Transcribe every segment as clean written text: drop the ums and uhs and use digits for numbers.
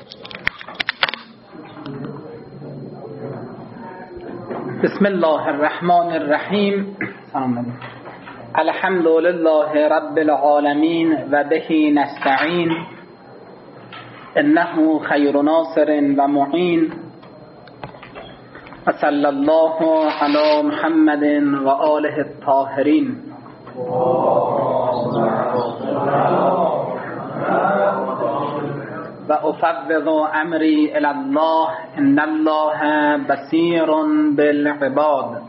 بسم الله الرحمن الرحیم. الحمد لله رب العالمین و به نستعین انه خیر ناصر و معین و صلی الله علی محمد و آله الطاهرین. و افوض امری الی الله ان الله بصیر بالعباد.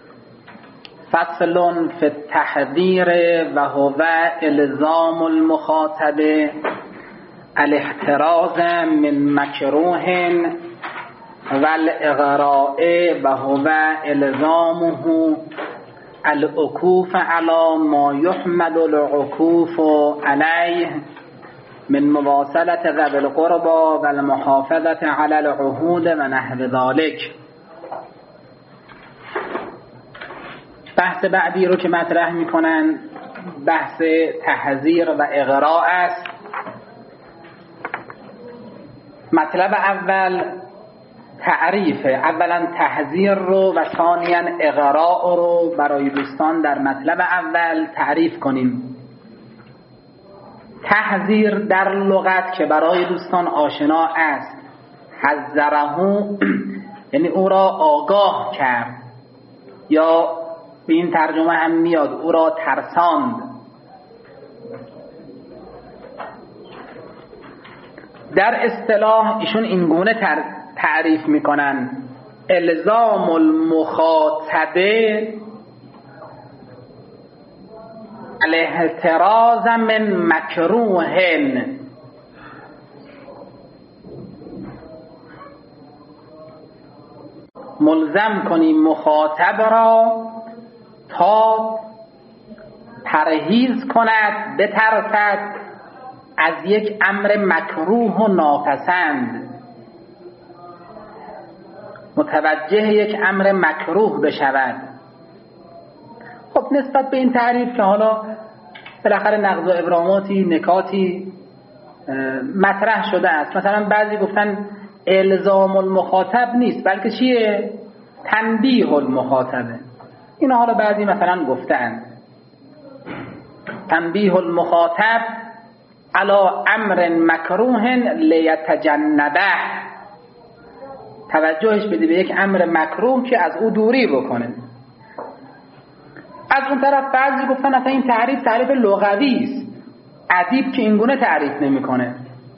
فصل فی التحذیر و هو الزام المخاطب الاحتراز من مکروه و الاغراء و هو الزامه العکوف علی ما یحمد العکوف علیه من مواصلت ذوی القربى و المحافظت علی العهود و نحو ذلک. بحث بعدی رو که مطرح میکنن بحث تحذیر و اغراء است. مطلب اول تعریفه، اولا تحذیر رو و ثانیا اغراء رو برای دوستان در مطلب اول تعریف کنیم. تحذیر در لغت که برای دوستان آشنا است، حذره یعنی او را آگاه کرد، یا به این ترجمه هم میاد او را ترساند. در اصطلاح ایشون اینگونه تعریف میکنن: الزام المخاطبه الاحتراز من مکروه، ملزم کنیم مخاطب را تا پرهیز کند، بترسد از یک امر مکروه و ناپسند، متوجه یک امر مکروه بشود. خب نسبت به این تعریف که حالا بالاخره نقض و ابراماتی نکاتی مطرح شده است، مثلا بعضی گفتن الزام المخاطب نیست بلکه چیه؟ تنبیه المخاطبه. اینا حالا بعضی مثلا گفتن تنبیه المخاطب علی امر مکروه لیتجنبه، توجهش بده به یک امر مکروه که از او دوری بکنه. از اون طرف بعضی گفتن اصلا این تعریف لغوی است، ادیب که اینگونه تعریف نمیکنه.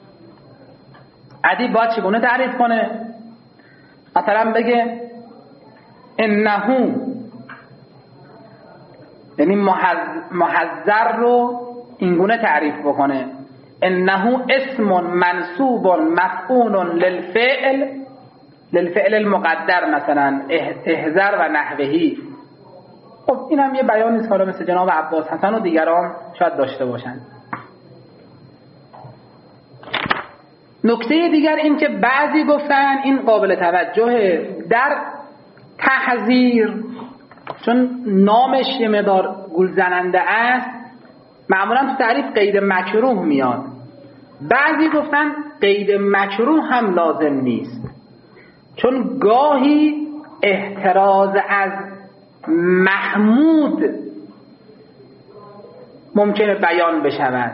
ادیب باید چگونه تعریف کنه؟ مثلا بگه انه، یعنی محذر رو اینگونه تعریف بکنه: انه اسم منصوب مفعول للفعل المقدر، مثلا احذر و نحوهی. خب این هم یه بیانی است حالا مثل جناب عباس حسن و دیگران شاید داشته باشن. نکته دیگر این که بعضی گفتن این قابل توجهه، در تحذیر چون نامش یه مقدار گولزننده است معمولا تو تعریف قید مکروه میاد. بعضی گفتن قید مکروه هم لازم نیست، چون گاهی احتراز از محمود ممکنه بیان بشود.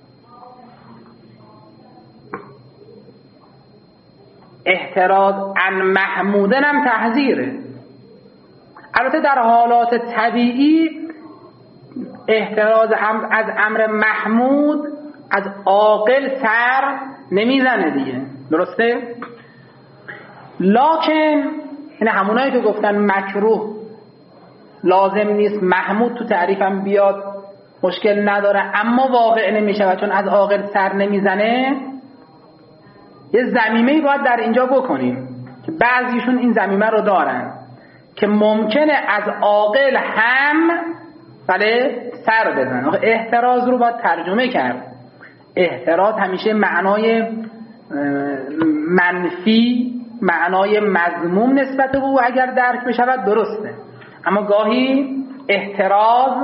احتراز عن محمودن هم تحذیره. البته در حالات طبیعی احتراز از امر محمود از عاقل سر نمیزنه دیگه، درسته؟ لکن این همونایی که گفتن مکروه لازم نیست محمود تو تعریفم بیاد مشکل نداره، اما واقع نمیشه چون از عاقل سر نمیزنه، یه ضمیمه‌ای باید در اینجا بکنیم که بعضیشون این ضمیمه رو دارن که ممکنه از عاقل هم بله سر بزنه. احتراز رو باید ترجمه کرد. احتراز همیشه معنای منفی، معنای مذموم نسبت به او اگر درک بشود درسته، اما گاهی احتراز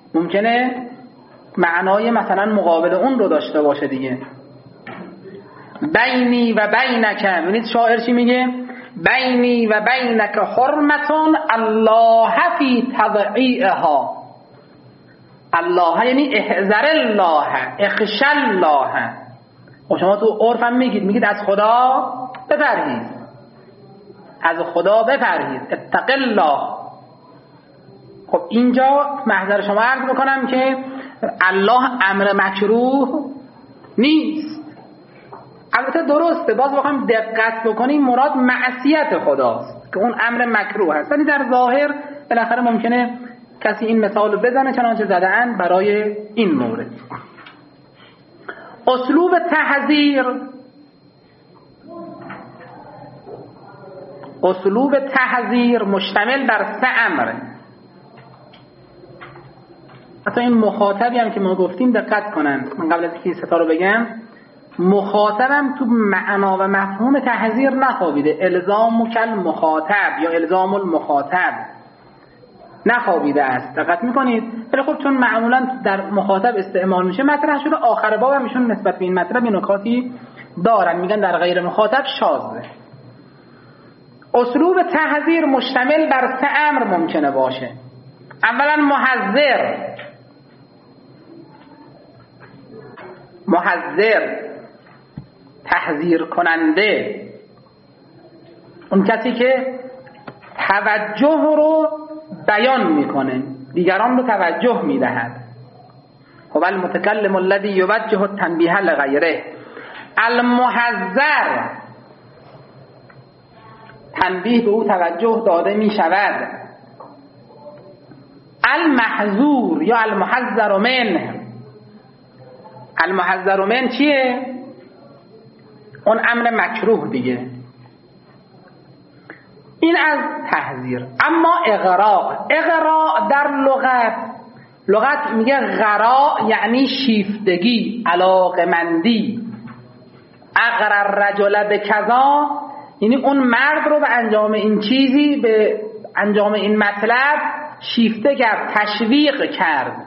ممکنه معنای مثلا مقابل اون رو داشته باشه دیگه. بینی و بینک، ببینید شاعر چی میگه؟ بینی و بینک حرمتون الله فی تضعیعها. الله یعنی احذر الله، اخشى الله. و شما تو عرف هم میگید از خدا بپرهیز، از خدا بپرهیز، اتق الله. خب اینجا محضر شما عرض بکنم که الله امر مکروه نیست. البته درسته، باز بخوایم دقت بکنیم مراد معصیت خداست که اون امر مکروه هست، ولی در ظاهر بالاخره ممکنه کسی این مثال رو بزنه چنانچه زده‌اند برای این مورد. اسلوب تحذیر، اسلوب تحذیر مشتمل بر 3 امر. حتی این مخاطبی هم که ما گفتیم دقت کنن، من قبل از اینکه 3 تا رو بگم، مخاطبم تو معنا و مفهوم تحذیر نخوابیده. الزام کل مخاطب یا الزام المخاطب نخوابیده است. دقت میکنید؟ ولی خب چون معمولا در مخاطب استعمال میشه مطرح شده، آخر باب هم ایشون نسبت به این مطلب یه نکاتی دارن، میگن در غیر مخاطب شاذه. اسلوب تحذیر مشتمل بر 3 امر ممکنه باشه. اولا محذر، تحذیر کننده، اون کسی که توجه رو بیان میکنه، دیگران رو توجه میدهد. هو المتکلم الذی یوجه التنبیه لغیره. المحذر، تنبیه به او توجه داده میشود. المحذور یا المحذر منه، المحذر من چیه؟ اون امر مکروه دیگه. این از تحذیر. اما اغراء در لغت میگه غراء یعنی شیفتگی، علاقمندی. اغر الرجل بکذا یعنی اون مرد رو به انجام این چیزی، به انجام این مطلب شیفته کرد، تشویق کرد.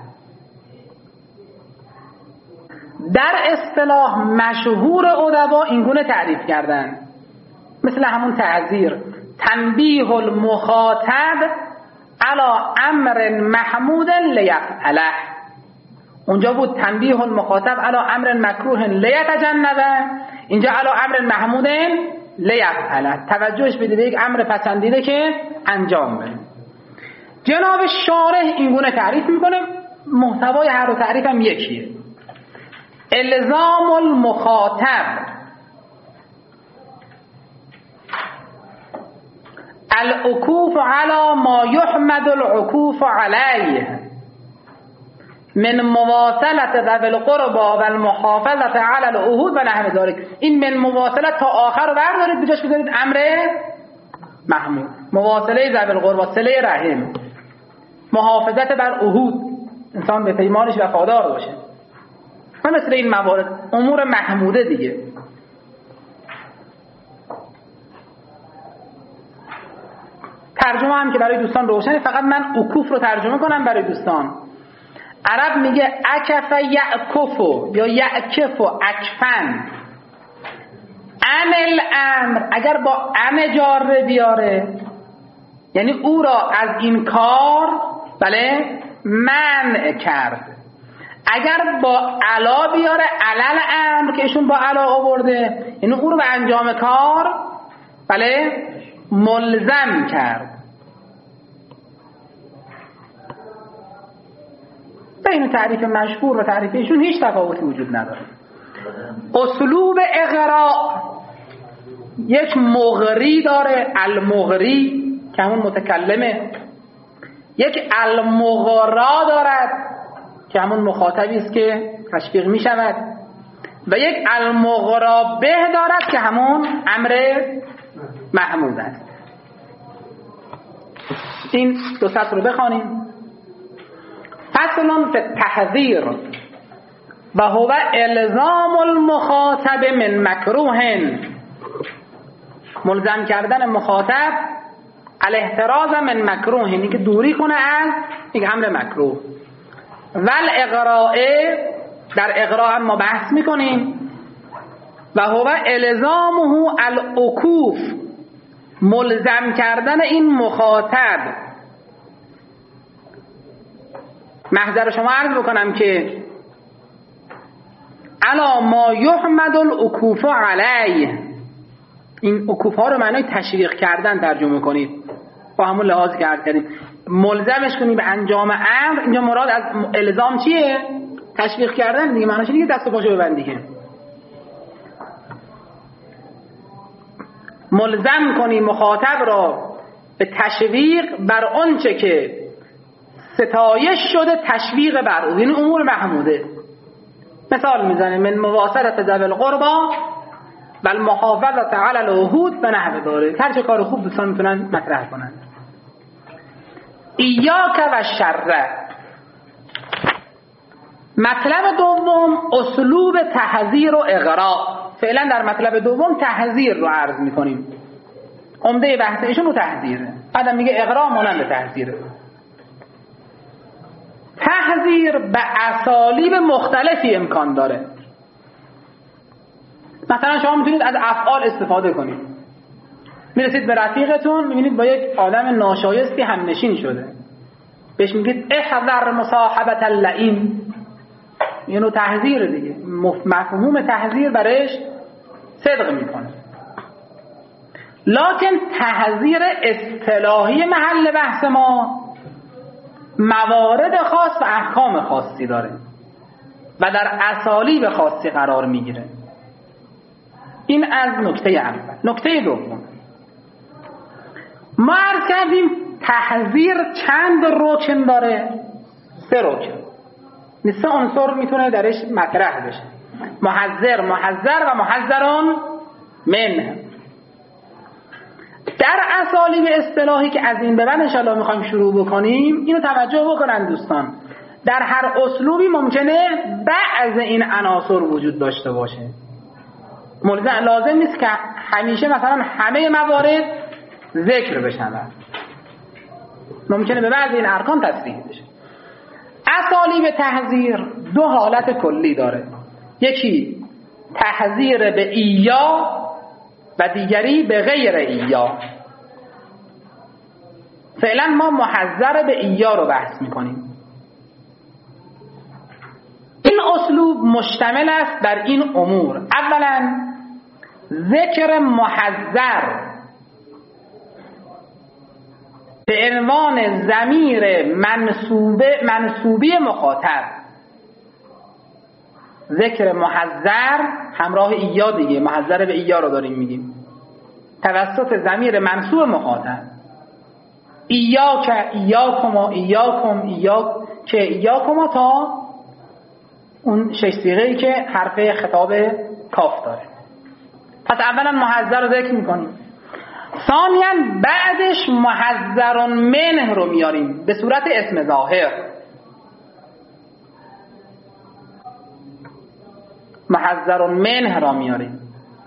در اصطلاح مشهور ادبا اینگونه تعریف کردن، مثل همون تعذیر، تنبیه المخاطب علی امر محمود لیفعله. اونجا بود تنبیه المخاطب علی امر مکروه لیتجنبه، اینجا علی امر محمود لیفعله، توجهش بده به یک امر پسندیده که انجام بده. جناب شارح اینگونه تعریف میکنه، محتوای هر دو تعریف هم یکیه. الزام المخاطب العکوف علی ما یحمد العکوف علیه من مواصلت ذوی القربى و المحافظت علی العهود و نحو ذلک. این من مواصلت تا آخر رو بردارید بجاش بذارید امر محمود. مواصله ذوی القربى، صله رحم، محافظت بر عهود، انسان به پیمانش وفادار باشه و مثل این موارد، امور محموده دیگه. ترجمه هم که برای دوستان روشنه، فقط من عکوف رو ترجمه کنم برای دوستان. عرب میگه اکف یعکفو یا یعکفو اکفن. ان الامر اگر با ان جاره بیاره یعنی او را از این کار منع کرد. اگر با علا بیاره علل امر که ایشون با علا آورده یعنی او رو به انجام کار ملزم کرد. بین تعریف مشهور و تعریف ایشون هیچ تفاوتی وجود نداره. اسلوب اغراء یک مغری داره، المغری که همون متکلمه، یک المغرا دارد که همون مخاطبی است که تشویق می شود، و یک المغرا به دارد که همون امر محمود است. این دو سطر رو بخوانیم. فصل فی التحذیر و هو الزام المخاطب من مکروه، ملزم کردن مخاطب الاحتراز من مکروه، اینی که دوری کنه از یک امر مکروه. ول اغراء، در اغراء ما بحث میکنیم. و هو الزامه العکوف، ملزم کردن این مخاطب. محضر شما عرض بکنم که الا ما یحمد العکوف علیه، این عکوف ها رو معنای تشویق کردن ترجمه کنید، با همون لحاظ که عرض کردیم ملزمش کنید به انجام امر. اینجا مراد از الزام چیه؟ تشویق کردن دیگه، معناش دیگه دست و پاشو ببندی که ملزم کنی مخاطب را به تشویق بر آنچه که ستایش شده تشویق بر او، یعنی امور محموده. مثال میزنه من مواصلت ذوی القربا و المحافظت علی العهود به نحو داره، هر چه کار خوب دوستان میتونن مطرح کنن. ایاک و شر. مطلب دوم اسلوب تحذیر و اغراء. فعلا در مطلب دوم تحذیر رو عرض میکنیم، عمده بحث ایشون رو تحذیره، بعدم میگه اغراء مانند تحذیره. تحذیر به اسالیب مختلفی امکان داره. مثلا شما میتونید از افعال استفاده کنید. میرسید به رفیقتون میبینید با یک آدم ناشایستی همنشین شده، بهش میگید احذر مصاحبت اللئیم، اینو تحذیر دیگه، مفهوم تحذیر برایش صدق میکنه. لکن تحذیر اصطلاحی محل بحث ما موارد خاص و احکام خاصی داره و در اسالیب خاصی قرار میگیره. این از نکته اول. نکته دوم، ما عرض کردیم تحذیر چند رکن داره؟ 3 رکن، 3 عنصر میتونه درش مطرح بشه: محذر، محذر و محذرون منه. در اسالیب اصطلاحی که از این به بعد انشاءالله میخوایم شروع بکنیم، اینو توجه بکنن دوستان، در هر اسلوبی ممکنه بعض این عناصر وجود داشته باشه. لازم نیست که همیشه مثلا همه موارد ذکر بشن، ممکنه به بعض این ارکان تصریح بشه. اسالیب تحذیر 2 حالت کلی داره، یکی تحذیر به ایا و دیگری به غیر ایا. فعلا ما محذر به ایا رو بحث میکنیم. این اسلوب مشتمل است بر این امور: اولا ذکر محذر به عنوان ضمیر منصوبی مخاطب. ذکر محذر همراه ایا دیگه، محذر به ایا رو داریم میگیم، توسط ضمیر منصوب مخاطب. ایاک، ایاکما، ایاکم، ایاک، ایاکما، تا اون 6 صیغه‌ای که حرف خطاب کاف داره. پس اولا محذر رو ذکر میکنیم، ثانیاً بعدش محذرون منه رو میاریم به صورت اسم ظاهر. محذرون منه را میاریم.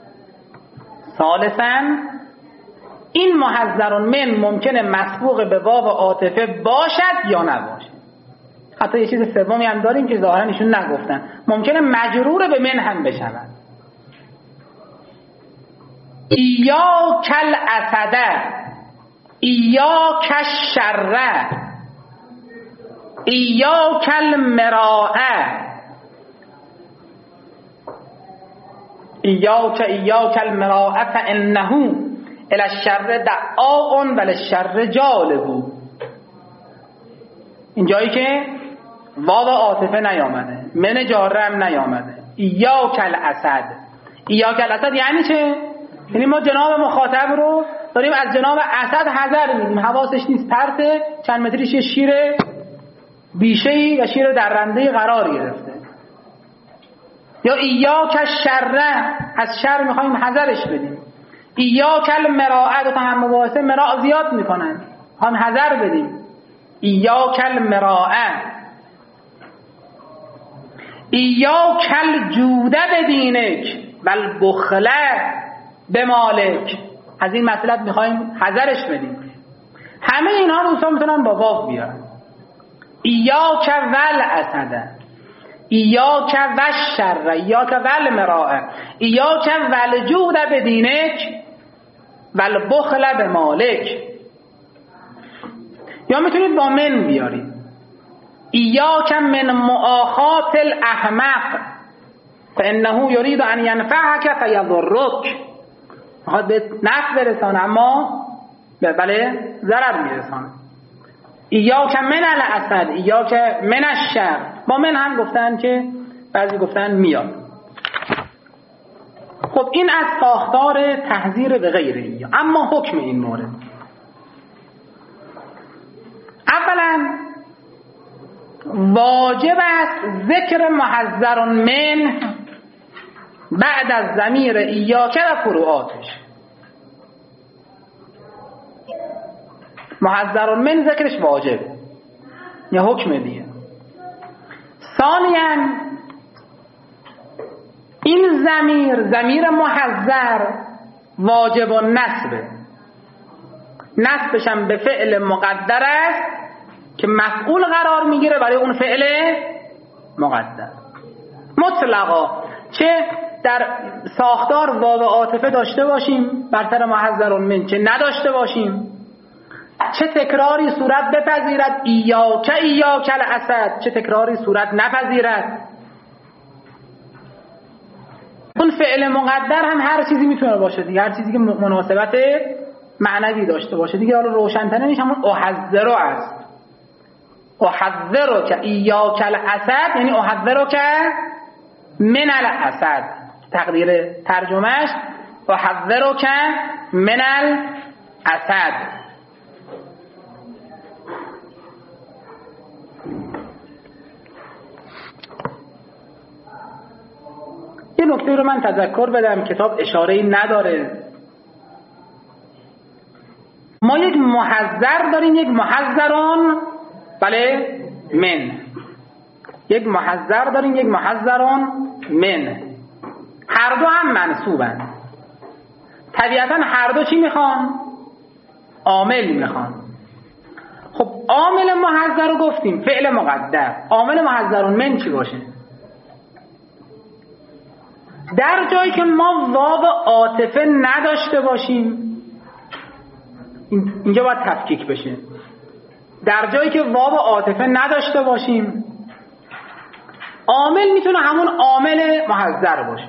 ثالثاً این محذرون من ممکنه مسبوق به واو عاطفه باشد یا نباشه. حتی یه چیز سومی هم داریم که ظاهرا ایشون نگفتن، ممکنه مجرور به من هم بشود. ایاک الاسد، ایاک الشر، ایاک المراء، ایاک المراء فانه الی الشر دعاء وللشر جالب. این جایی که واو عاطفه نیامده، من جاره هم نیامده. ایاک الاسد، ایاک الاسد یعنی چه؟ یعنی ما جناب مخاطب رو داریم از جناب اسد حذر میدیم، حواسش نیست، پرته، چند متریش یه شیر بیشه‌ای و شیر درنده قرار گرفته. یا ایاک الشر، از شر میخوایم حذرش بدیم. ایاک المراء، دو تا هم مباحثه مراء زیاد میکنن، هم حذر بدیم. ایاک المراء، ایاک الجود بدینک و البخل بمالک، از این مطلب میخوایم حذرش بدیم. همه اینها رو دوستان میتونن با واو بیارن. ایاک والاسد، ایاک و الشر ایاک و المراء ایاک و الجود بدینک و البخل بمالک. یا میتونید با من بیارید ایاک من مؤاخات الاحمق فانه یرید ان ینفعک فیضرک. میخواد به نفع برسانه اما بله ضرر میرسانه. ایاک من الاسد ایاک من الشر. با من هم گفتن که بعضی گفتن میاد. خب این از ساختار تحذیر به غیر ایام. اما حکم این مورد، اولا واجب است ذکر محذر من بعد از ضمیر ایاک و فروعاتش. محذر من ذکرش واجبه یا حکم دیگه. ثانیاً این ضمیر محذر واجب و نصبه. نصبش هم به فعل مقدر است که مفعول قرار میگیره برای اون فعل مقدر مطلقا، چه در ساختار واو عاطفه داشته باشیم بر سر محذر من، چه نداشته باشیم، چه تکراری صورت بپذیرد ایاک الاسد، چه تکراری صورت نپذیرد. اون فعل مقدر هم هر چیزی میتونه باشه دیگه، هر چیزی که مناسبت معنوی داشته باشه دیگه. حالا روشن‌ترین میشه همون احذر است. احذرک ایاک الاسد یعنی احذرک من الاسد. تقدیر ترجمهش احذرک من الاسد. یه نکته رو من تذکر بدم، کتاب اشاره‌ای نداره. ما یک محذر داریم، یک محذران بله من. یک محذر داریم، یک محذران من. هر دو هم منصوبن. طبیعتا هر دو چی میخوان؟ عامل میخوان. خب عامل محذر رو گفتیم فعل مقدر. عامل محذران من چی باشه؟ در جایی که ما واو عاطفه نداشته باشیم، اینجا باید تفکیک بشه. در جایی که واو عاطفه نداشته باشیم، عامل میتونه همون عامل محذر باشه.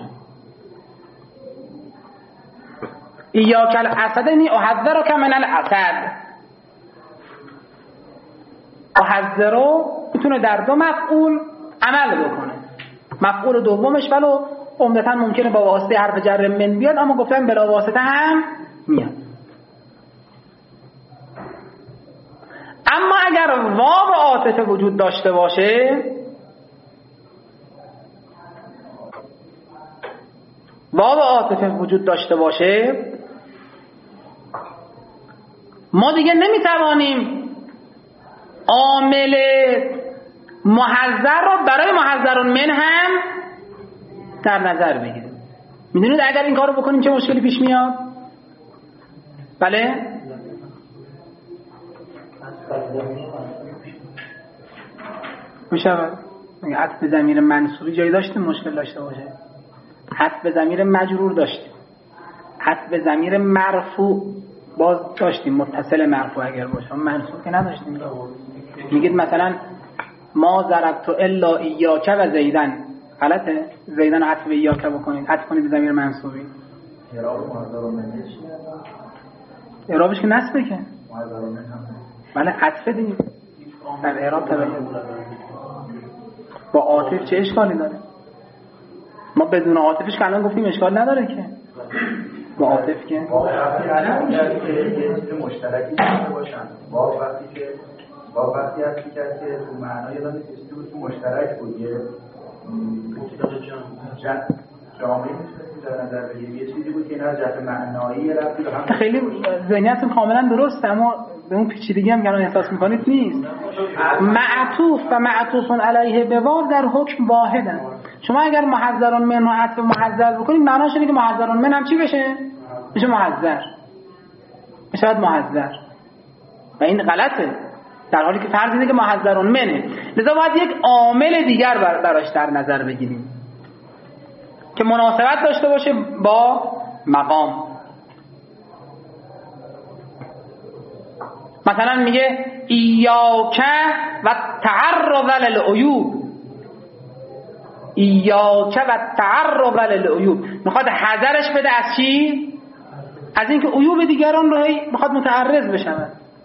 ایاک الاسد یعنی احذرک من الاسد. احذرو میتونه در دو مفعول عمل بکنه. مفعول دومش ولو عمدتاً ممکنه با واسطه حرف جر من بیاد، اما گفتم بلا واسطه هم میاد. اما اگر واو عاطفه وجود داشته باشه، واو عاطفه وجود داشته باشه، ما دیگه نمیتوانیم عامل محذر رو برای محذرون من هم در نظر بگیریم. میدونید اگر این کار رو بکنیم چه مشکلی پیش میاد؟ بله؟ میشود عطف به ضمیر منصوبی جایی داشتیم مشکل داشته باشه، عطف به ضمیر مجرور داشتیم، عطف به ضمیر مرفوع باز داشتیم، متصل مرفوع اگر باشه، منصوب که نداشتیم. میگید مثلا ما ضربت الا ایاک و زیدن، غلطه؟ زیدن رو عطف به ایاک بکنید، عطف کنید به ضمیر منصوبی. اعرابش که نصبه که بله عطف دیگه در اعراب توجه با عاطف چه اشکالی داره؟ ما بدون عاطفش که الان گفتیم اشکال نداره که با عاطف که مشترکی باشن. با وقتی هستی که تو معنای داره چیزی بود که مشترک بود، یه جامعه میتونستیم در نظر بگیریم، یه چیزی بود که نه جهت معنایی رفتی به هم. خیلی ذهنیتون کاملا درسته، اما به اون پیچیدگی هم که الان احساس میکنید نیست. معطوف و معطوف علیه به واو در حکم واحدن. شما اگر محذرون من و عطف محذر بکنید، معناش اینه که محذرون من هم چی بشه؟ بشه محذر، بشه محذر، و این غلطه. در حالی که فرض اینه که محذر منه. لذا باید یک عامل دیگر براش در نظر بگیریم که مناسبت داشته باشه با مقام. مثلا میگه ایاک و تعرض للعیوب، ایاک و تعرض للعیوب، میخواد حذرش بده از چی؟ از اینکه عیوب دیگران رو میخواد متعرض بشه.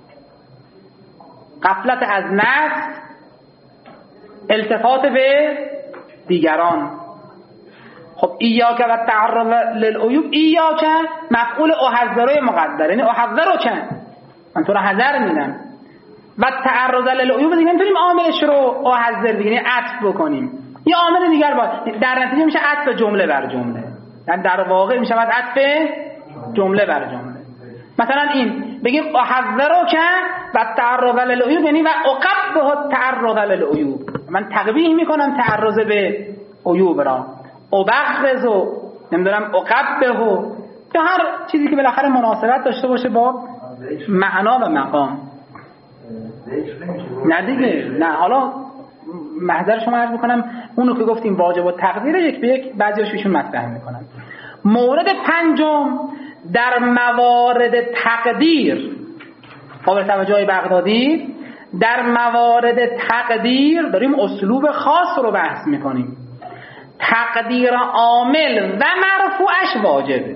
غفلت از نفس، التفات به دیگران. خب ایاک و تعرض للعیوب، ایاک مفعول احذره مقدر، یعنی احذرک، من تو رو حذر میدم. و تعرض للعیوب دیگه نمیتونیم عاملش رو احذر بگیریم، یعنی عطف بکنیم. یه عامل دیگر باید، در نتیجه میشه عطف جمله بر جمله، یعنی در واقع میشه عطف جمله بر جمله. مثلا این بگیم احذرک و تعرض للعیوب، یعنی و اقبح تعرض للعیوب، من تقبیح میکنم تعرض به عیوب را. ابغض و نمیدونم اقبح و یا هر چیزی که بالاخره مناسبت داشته باشه با معنا و مقام. نه دیگه، نه. حالا محضر شما عرض میکنم اونو که گفتیم واجب و تقدیر یک به یک بعضیاش ایشون مطرح میکنن. مورد پنجم در موارد تقدیر، قابل توجه بغدادی، در موارد تقدیر داریم اسلوب خاص رو بحث میکنیم. تقدیر عامل و مرفوعش واجبه.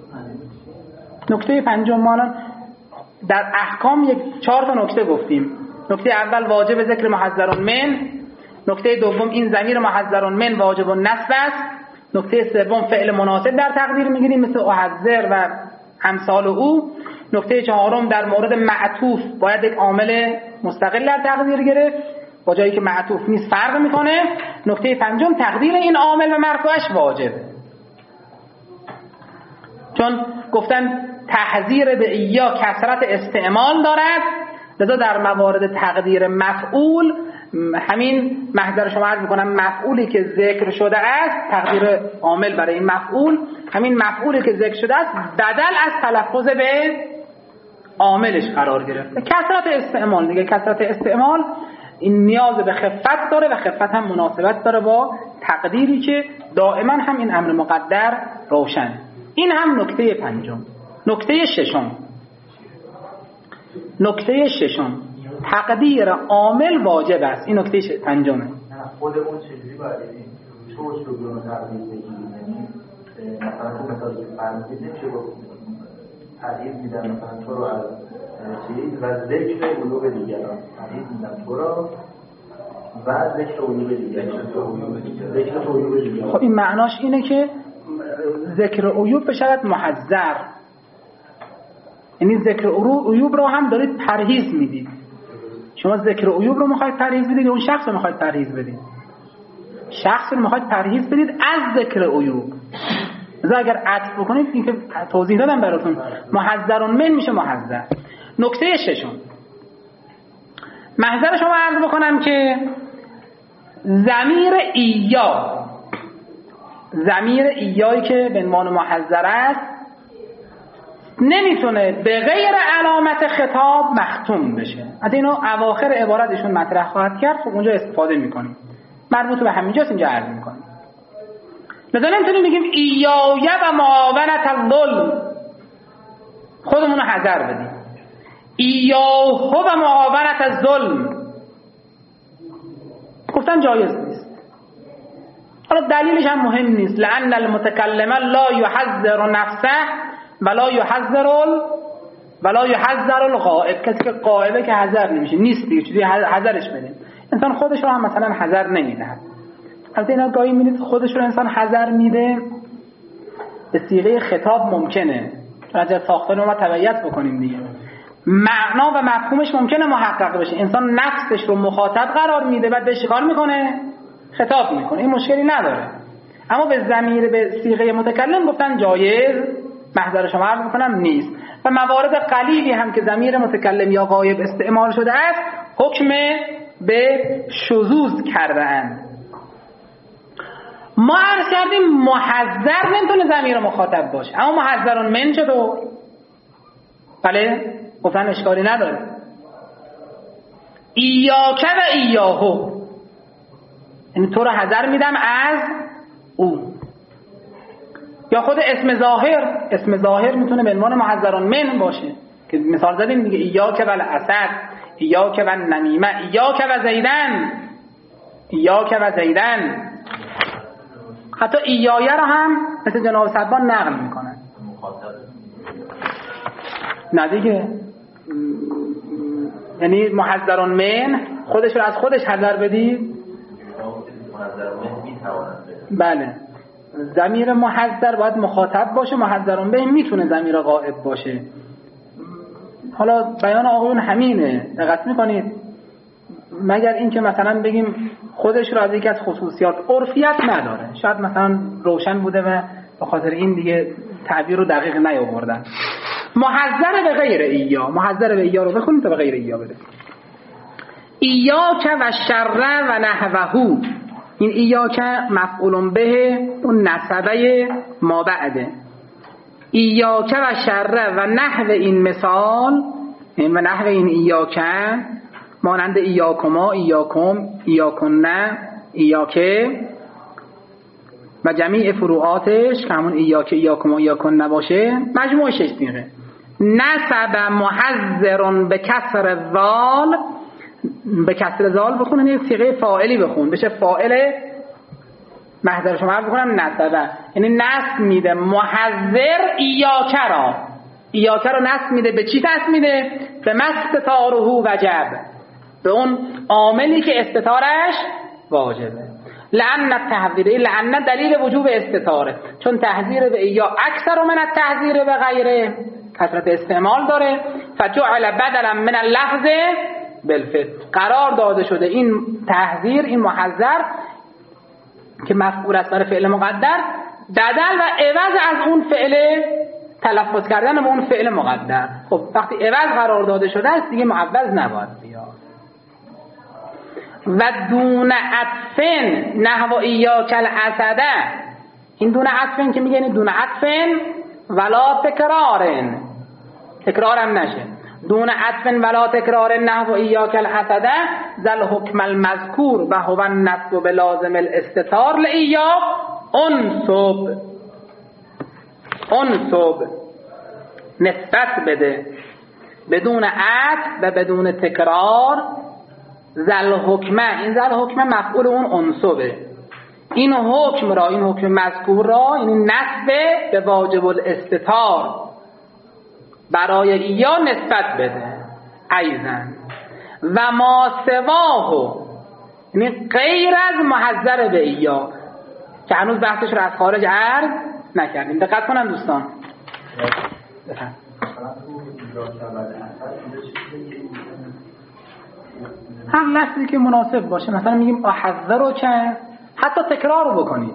نکته پنجم ما الان در احکام 4 تا نکته گفتیم. نکته اول واجب ذکر محذر من، نکته دوم این ضمیر محذر من واجب النصب است، نکته سوم فعل مناسب در تقدیر میگیریم مثل احذر و امثال او، نکته چهارم در مورد معطوف باید یک عامل مستقل در تقدیر گرفت، با جایی که معطوف نیست فرق میکنه، نکته پنجم تقدیر این عامل و مرفوعش واجبه. چون گفتن تحذیر به ایا کثرت استعمال دارد، لذا در موارد تقدیر مفعول همین محضر شما عرض میکنم مفعولی که ذکر شده است، تقدیر عامل برای این مفعول، همین مفعولی که ذکر شده است بدل از تلفظ به عاملش قرار گرفته. کثرت استعمال دیگه، کثرت استعمال این نیاز به خفت داره و خفت هم مناسبت داره با تقدیری که دائما هم این امر مقدر روشن. این هم نکته پنجم. نکته ششم تقدیر عامل واجب است. این نکته پنجمه. خودمون چجوری باید چه اسلوبی رو تقدیر بگیریم؟ مثلا تو مثال فرضی نمیشه گفت تغییر میدن مثلا تو رو از چیز و ذکر علوم دیگران، تغییر میدن تو رو و ذکر علوم دیگران. خب این معناش اینه که ذکر عیوب بشود محذر، یعنی ذکر عیوب رو هم دارید پرهیز میدید. شما ذکر عیوب رو میخواید پرهیز بدید، اون شخص رو میخواید پرهیز بدید، شخص رو میخواید پرهیز بدید از ذکر عیوب. مثلا اگر عطف بکنید، این که توضیح دادم براتون، محذر من میشه محذر. نکته ششم محذر شما عرض بکنم که ضمیر ایایی که به عنوان محذر است نمیتونه به غیر علامت خطاب مختوم بشه. از اینو اواخر عبارتشون مطرح خواهد کرد، خب اونجا استفاده میکنیم، مربوط به همینجاست، اینجا عرض میکنیم. لذا نمیتونیم بگیم ایای و معاونت الظلم، خودمون رو حذر بدیم. ایاه و معاونت الظلم گفتن جایز نیست. حالا دلیلش هم مهم نیست. لأن المتکلم لا یحذر نفسه ولا یحذر الغائب. کسی که غائبه که حذر نمیشه، نیست دیگه، چیزی حذرش بدیم. انسان خودش رو هم مثلا حذر نمیده. البته اینا گاهی می‌بینید خودش رو انسان حذر میده به صیغه خطاب ممکنه، راجع ساختن ما تبعیت بکنیم دیگه. معنا و مفهومش ممکنه محقق بشه. انسان نفسش رو مخاطب قرار میده، بعد بهش کار میکنه، خطاب میکنه، این مشکلی نداره. اما به ضمیر به صیغه متکلم گفتن جایز، محضر شما عرض میکنم نیست. و موارد قلیلی هم که ضمیر متکلم یا غایب استعمال شده است حکم به شذوذ کرده اند. ما عرض کردیم محذر نمیتونه ضمیر مخاطب باشه، اما محذرون من چطور؟ بله گفتن اشکالی نداره. ایاک و ایاهو، یعنی تو رو حذر میدم از او. یا خود اسم ظاهر میتونه به عنوان محذران من باشه که مثال زدیم دیگه، ایاک و الاسد، ایاک و النمیمه، ایاک و زیدن. حتی ایایه رو هم مثل جناب صدبان نقل میکنن. نه دیگه، یعنی محذران من خودش رو از خودش حذر بدید. بله، ضمیر محذر باید مخاطب باشه، محذران به میتونه ضمیر غائب باشه. حالا بیان آقایون همینه، دقت میکنید، مگر اینکه مثلا بگیم خودش رو از یکی از خصوصیات عرفیت نداره، شاید مثلا روشن بوده و به خاطر این دیگه تعبیر رو دقیق نیاوردن. محذر به غیر ایا، محذر به ایا رو بخونید تا به غیر ایا برسید. ایاک و شر و نحوهو، این ایاک مفعول به اون نسبه ما بعده. ایاک و شر و نحو این مثال، و نحو این ایاک مانند ایاکما، ایاکم، ایاکنه، ایاکه و جمیع فروعاتش که همون ایاک، ایاکما، ایاکنه باشه، مجموع 6 صیغه. نسب محذر به کسر ذال، به کسر ذال بخونن، یه صیغه فاعلی بخون بشه فاعل محذر شما عرض بکنم نسبه، یعنی نسب میده محذر ایاک را نسب میده. به چی نسب میده؟ به مستطاره وجب، به اون عاملی که استطارش واجبه. لأن التحذير، لأن دلیل وجوب استطاره، چون تحذیر به ایا اکثر من التحذیر به غیره، کثرت استعمال داره. فجعل بدلا من اللفظ بالفعل، قرار داده شده این تحذیر، این محذر که مفعول است برای فعل مقدر، بدل و عوض از اون فعل تلفظ کردن به اون فعل مقدر. خب وقتی عوض قرار داده شده است دیگه معوض نباید بیاد. و دون عطفن نحو ایاک الاسده، این دون عطفن که میگه دون عطفن ولا تکرارن، تکرارم نشه، دون عطفن ولا تکرارن نحو ایاک الاسده ذل حکم المذکور و هو النصب بلازم الاستتار لإیا انصب نسبت بده بدون عطف و بدون تکرار. ذل حکمه، این ذل حکمه مفعول اون انصبه، این حکم را، این حکم مذکور را، یعنی نسب به واجب الاستتار برای ایا نسبت بده. ایزن و ما سواه، یعنی غیر از محذر به ایا که هنوز بحثش رو از خارج عرض نکردیم. دقت کنن دوستان. هر لفظی که مناسب باشه، مثلا میگیم احذر که حتی تکرار بکنید،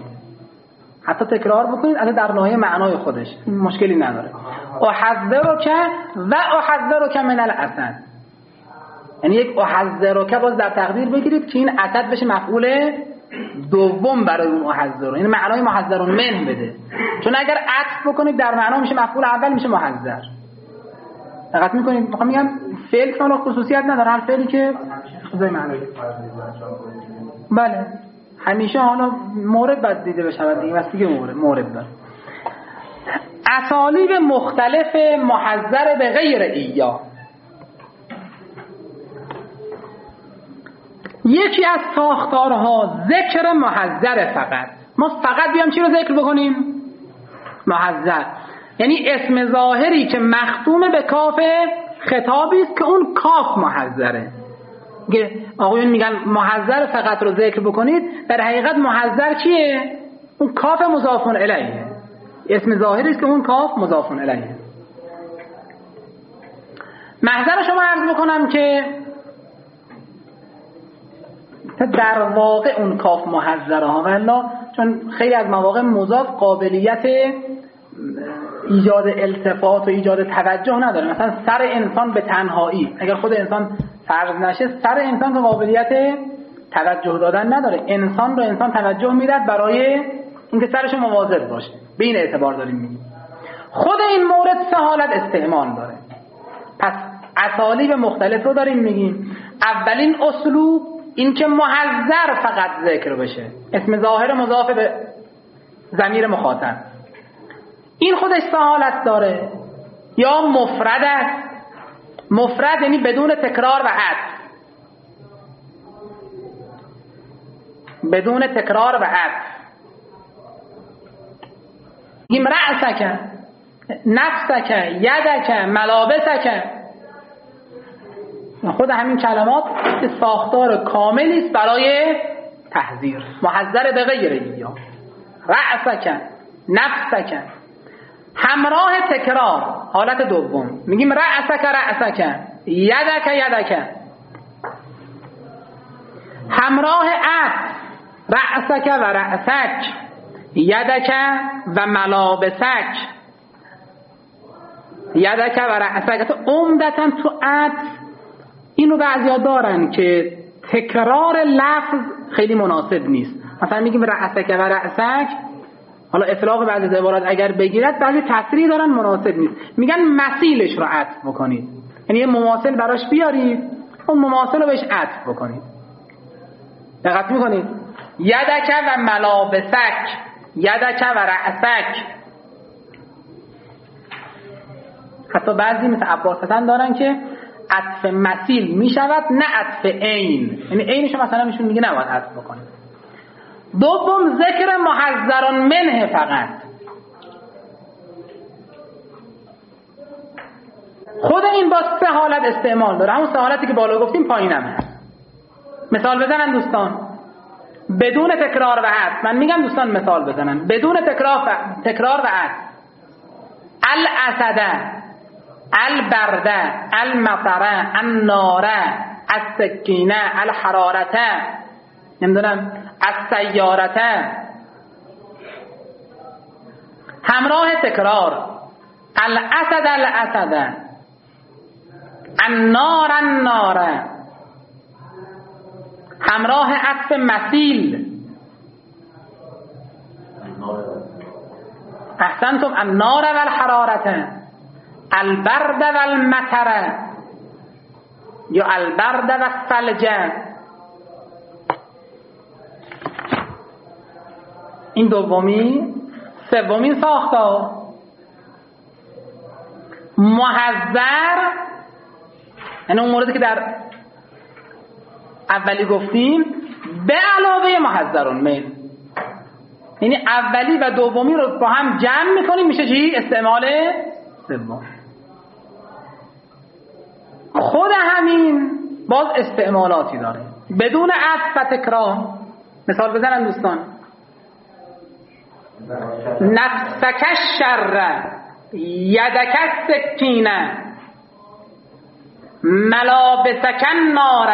البته در ناحیه معنای خودش مشکلی نداره. احذر که و احذر که من الاسد، یعنی یک احذر که باز در تقدیر بگیرید که این اسد بشه مفعول دوم برای اون احذر، یعنی معنای محذرون من بده، چون اگر عطف بکنید در معنا میشه مفعول اول میشه محذر. دقت میکنید؟ میخوام میگم فعل که حالا خصوصیت نداره، هر فعلی که خصوصی معنایی، بله همیشه حالا مورد بد دیده بشه دیگه، بس دیگه مورد داره. اسالیب مختلف محذر به غیر ایا. یکی از ساختارها ذکر محذر فقط. ما فقط بیام چی رو ذکر بکنیم؟ محذر، یعنی اسم ظاهری که مختوم به کاف خطابی است که اون کاف محذره. آقایون میگن محذر فقط رو ذکر بکنید، در حقیقت محذر چیه؟ اون کاف مضاف الیه، اسم ظاهری است که اون کاف مضاف الیه. محذر شما عرض بکنم که در واقع اون کاف محذره ها، والله چون خیلی از مواقع مضاف قابلیت ایجاد التفات و ایجاد توجه نداره. مثلا سر انسان به تنهایی، اگر خود انسان فرض نشه، سر انسان که قابلیت توجه دادن نداره. انسان رو انسان توجه میداد برای اینکه سرش مواظب باشه، به این اعتبار داریم میگیم. خود این مورد 3 حالت استعمال داره. پس اسالیب مختلف رو داریم میگیم. اولین اسلوب این که محذر فقط ذکر بشه، اسم ظاهر مضاف به ضمیر مخاطب. این خودش سه حالت داره، یا مفرد است، مفرد یعنی بدون تکرار و عطف، بدون تکرار و عطف. این رأسک، نفسک، یدک، ملابسک، خود همین کلمات ساختار کاملی است برای تحذیر. محذر به غیر یا رأسک، نفسک، همراه تکرار. حالت دوم میگیم رأسک رأسک، یدک یدک، همراه عطف رأسک و رأسک، یدک و ملابسک، یدک و رأسک. عمدتاً تو عطف اینو بعضیا دارن که تکرار لفظ خیلی مناسب نیست. مثلا میگیم رأسک و رأسک، حالا اطلاق بعضی از عبارات اگر بگیرد بعضی تصریح دارن مناسب نیست، میگن مثیلش رو عطف بکنید، یعنی یه مماثل براش بیارید، اون مماثل رو بهش عطف بکنید. دقت میکنید؟ یدک و ملابسک، یدک و رأسک. حتی بعضی مثل عباس حسن دارن که عطف مثیل میشود نه عطف عین، یعنی عینش مثلا میشون میگه نباید عطف بکنید. دوم ذکر محذران منه فقط. خود این با سه حالت استعمال داره، همون سه حالتی که بالا گفتیم پایینم هست. مثال بزنن دوستان بدون تکرار و عطف. من میگم دوستان مثال بزنن بدون تکرار و عطف. الاسد، البرده، المطره، الناره، السکینه، الحرارته، نمیدونم السیارته، همراه تکرار. الاسد الاسد، النار الناره، همراه عطف مثیل. احسنتم. النار و الحرارته، البرد و المطره، یا البرد و الثلجه. این دومی. سومین ساختار محذر، یعنی اون موردی که در اولی گفتیم به علاوه محذرون میل، یعنی اولی و دومی رو با هم جمع میکنیم میشه چی؟ استعمال سوم. خود همین باز استعمالاتی داره بدون عطف و تکرار. مثال بزنن دوستان. نفسک الشر، یدک السکینه، ملابسک النار،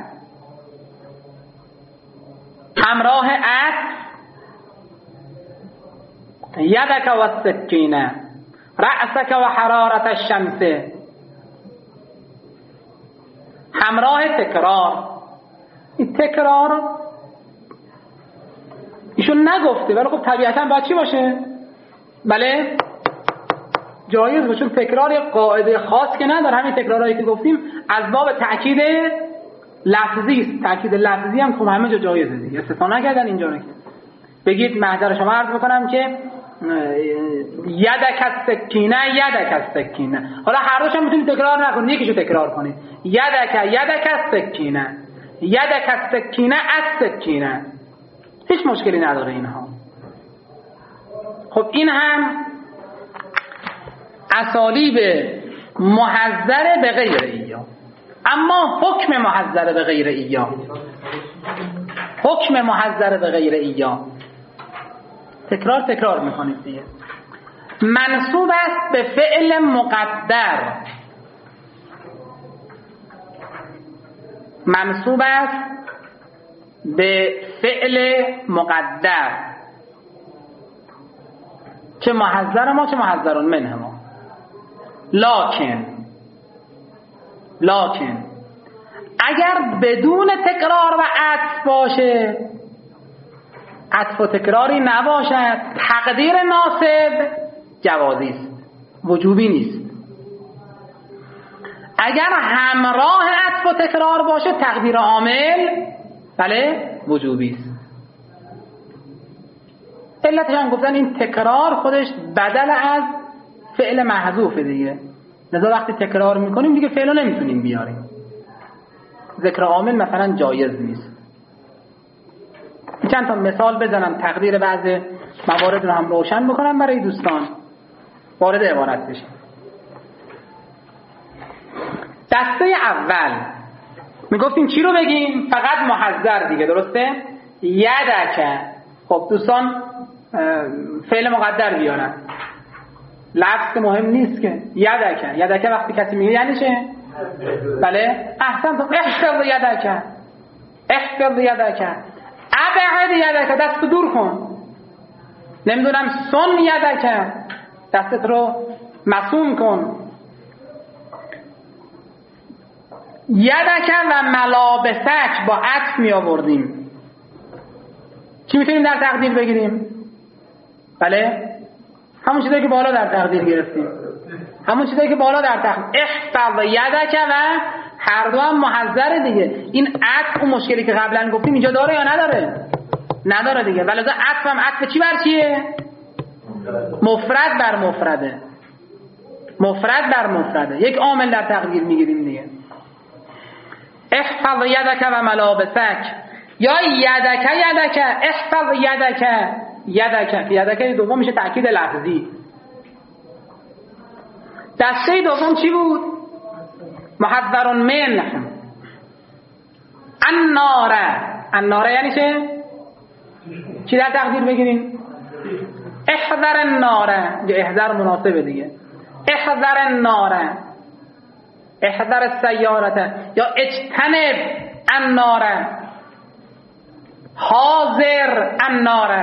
همراه عطف یدک و السکینه، رأسک و حرارت الشمس، همراه تکرار. این تکرار ایشون نگفته ولی خب طبیعتا باید چی باشه؟ بله جایز باشه، چون تکرار قاعده خاص که نداره. همین تکرارهایی که گفتیم از باب تأکید لفظی است. تأکید لفظی هم خب همه جا جایزه دیگه، استثنا نکردن اینجا رو. که بگید محضر شما عرض بکنم که یدک السکینه، یدک السکینه، حالا هر دوش هم میتونید تکرار نکنید، یکیشو تکرار کنید. یدک السکینه، یدک السکینه السکینه، هیچ مشکلی نداره اینها. خب این هم اسالیب محذر به غیر ایا. اما حکم محذر به غیر ایا، حکم محذر به غیر ایا تکرار میکنید دیگه. منصوب است به فعل مقدر، منصوب است به فعل مقدر، چه محذر ما چه محذرون منه ما. لکن اگر بدون تکرار و عطف باشه، عطف و تکراری نباشد، تقدیر ناسب جوازی است، وجوبی نیست. اگر همراه عطف و تکرار باشه تقدیر عامل بله وجوبی است. علتش هم گفتن این تکرار خودش بدل از فعل محذوفه دیگه، لذا وقتی تکرار میکنیم دیگه فعل رو نمیتونیم بیاریم. ذکر عامل مثلا جایز نیست. چند تا مثال بزنم تقدیر بعض موارد رو هم روشن بکنم برای دوستان وارد عبارت بشیم. دسته اول میگفتیم چی رو بگیم؟ فقط محذر دیگه، درسته؟ یدک. خب دوستان فعل مقدر بیارن، لفظ مهم نیست که. یدک وقتی کسی میگه یعنی چه؟ بله احسن. تو احفظ یدک، احفظ یدک، ابعد یدک، دست دور کن. نمیدونم سن یدک، دستت رو مسون کن. یدک و ملابسک با عطف می آوردیم. چی میتونیم در تقدیر بگیریم؟ بله همون چیزایی که بالا در تقدیر گرفتیم، همون چیزایی که بالا در تقدیر. احفظ یدک و هر دو هم محذر دیگه. این عطف اون مشکلی که قبلا گفتیم اینجا داره یا نداره؟ نداره دیگه. ولی عطف هم عطف چی بر چیه؟ مفرد بر مفرده، مفرد بر مفرده. یک عامل در تقدیر میگیریم دیگه. احفظ یدک و ملابسک، یا یدک احفظ یدک دوم میشه تأکید لفظی. دسته دوم چی بود؟ محذر من. النار یعنی چی در تقدیر بگیریم؟ احذر النار. احذر مناسبه دیگه. احذر النار، احذر السیارة، یا اجتنب النار، حاضر النار.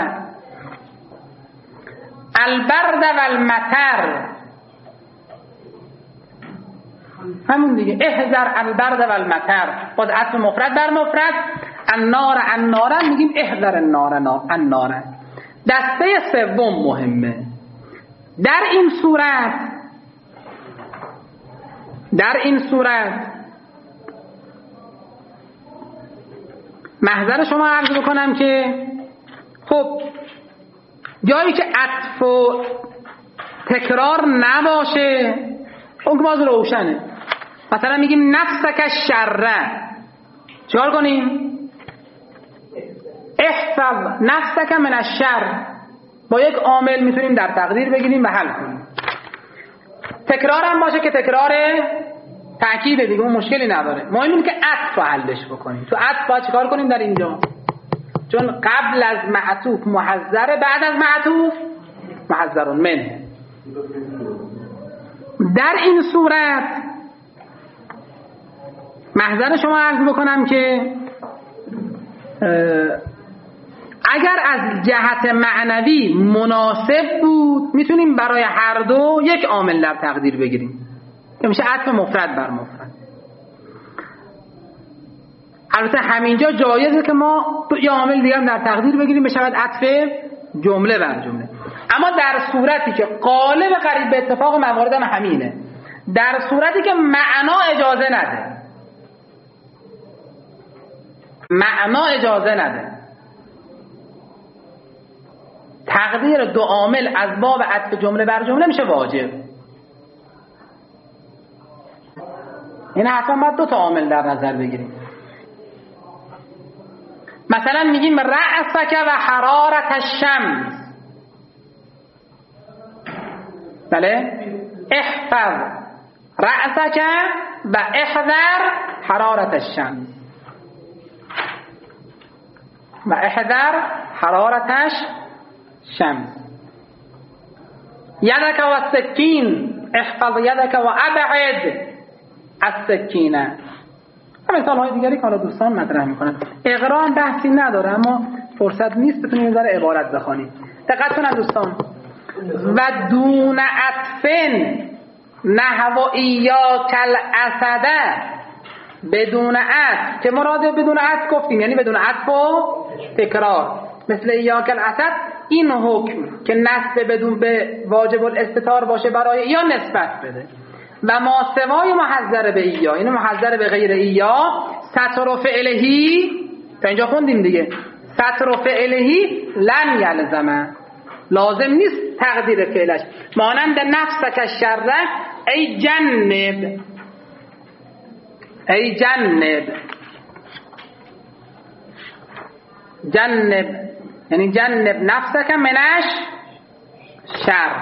البرد و المطر همون دیگه. احذر البرد و المطر باز عطف مفرد بر مفرد. النار میگیم احذر النار. دسته سوم مهمه. در این صورت محضر شما عرض بکنم که خب جایی که عطف و تکرار نباشه اون که باز روشنه. مثلا میگیم نفسک شره، چیکار کنیم؟ احفظ نفسک من الشر. با یک عامل میتونیم در تقدیر بگیریم و حل کنیم. تکرار هم باشه که تکرار تأکید دیگه، اون مشکلی نداره. مهم اینه که عطف حلش بکنیم. تو عطف باید چیکار کنیم در اینجا؟ چون قبل از معطوف محذر، بعد از معطوف محذر من. در این صورت محضر شما عرض بکنم که اگر از جهت معنوی مناسب بود میتونیم برای هر دو یک عامل در تقدیر بگیریم که میشه عطف مفرد بر مفرد. البته همینجا جایزه که ما یه عامل دیگه هم در تقدیر بگیریم بشود عطف جمله بر جمله. اما در صورتی که قالب قریب به اتفاق موارد هم همینه، در صورتی که معنا اجازه نده تقدیر دو عامل از باب عطف جمله بر جمله میشه واجب. این حتما باید دو تا عامل در نظر بگیریم. مثلا میگیم رأسک و حرارت الشمس، بله احفظ رأسک و احذر حرارت الشمس و احذر حرارتش شمس. یدک و السکین احفظ یدک و ابعد السکینه. مثال های دیگری که حالا دوستان مطرح میکنن. اقرا هم بحثی نداره اما فرصت نیست بتونیم یه ذره عبارت بخونیم. دقت کنن دوستان. و دون عطفن نحو ایاک الاسده، بدون عطف که مراد بدون عطف گفتیم یعنی بدون عطف و تکرار، مثل ایاک الاسد. این حکم که نسب بدون به واجب الاستتار باشه برای یا نسبت بده. و ما سوای محذر به ایا، اینو محذر به غیر ایا، ستر و فعلهی تا اینجا خوندیم دیگه، ستر و فعلهی لن یلزمه، لازم نیست تقدیر فعلش. مانند نفسک الشر ای جنب، ای جنب، جنب یعنی جنب نفسک منش شر.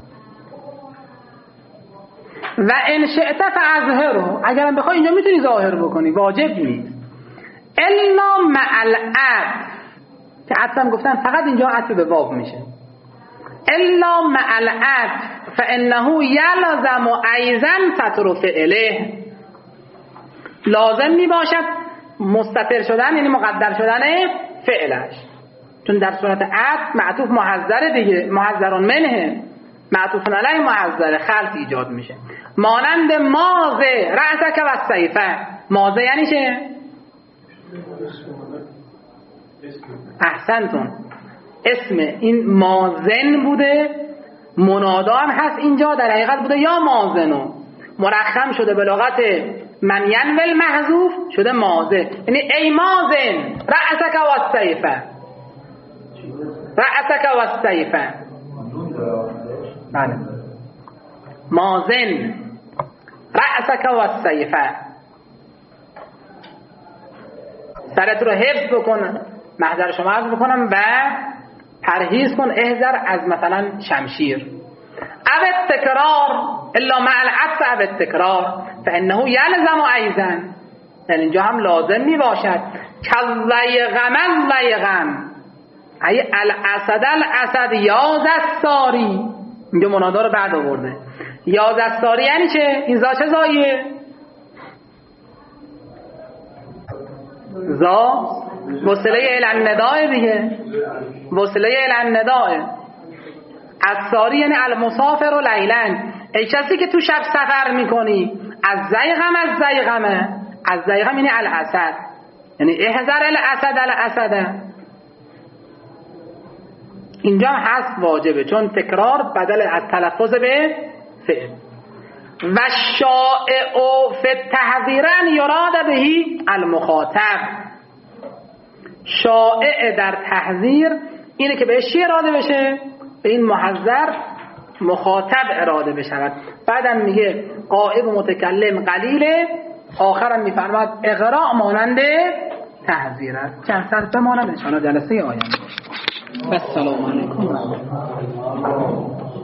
و ان شئت فاظهره، اگرم بخوای اینجا میتونی ظاهر بکنی، واجب نیست. الا مع العطف، که عطفم گفتن فقط اینجا عطف به واو میشه. الا مع العطف فانه یلزم ایضا ستر فعله، لازم میباشد مستتر شدن یعنی مقدر شدن فعلش، چون در صورت عطف معطوف محذر دیگه، محذرون منه، معطوف علیه محذر، خلط ایجاد میشه. مانند مازه رأسک و سیفه، مازه یعنی چه؟ احسنتون، اسم این مازن بوده، منادا هم هست اینجا، در حقیقت بوده یا مازنو، مرخم شده به لغت من ینول محذوف شده مازه، یعنی ای مازن رأسک و سیفه، رأسک و سیفه. بله، مازن رأسک و سیفه، سرت رو حفظ بکن، محضر شما عرض بکنم، و پرهیز کن احذر از مثلا شمشیر. او تکرار الا مع العطف او التکرار فانه یلزم ایضا، یعنی اینجا هم لازم می باشد. کالضیغم الضیغم ای الاسد الاسد یازستاری، اینجا منادا رو بعد آورده. یازستاری یعنی چه؟ این زا چه زاییه؟ زا وصله النداء دیگه، وصله النداء. الساری یعنی المسافر و لیلن، ای کسی که تو شب سفر میکنی. از زیغم، از زیغمه، از زیغم یعنی الاسد، یعنی احذر الاسد الاسد. اینجا حذف واجبه چون تکرار بدل از تلفظ به فعل. و شائع فی التحذیر ان یراد بهی المخاطب، شائع در تحذیر اینه که بهش چی اراده بشه؟ به این محذر مخاطب اراده بشود. بعدم میگه غائب و متکلم قلیله، آخرم میفرماد اغراء مانند تحذیر است. چند سر بمانم انشاءالله جلسه آینده. السلام علیکم.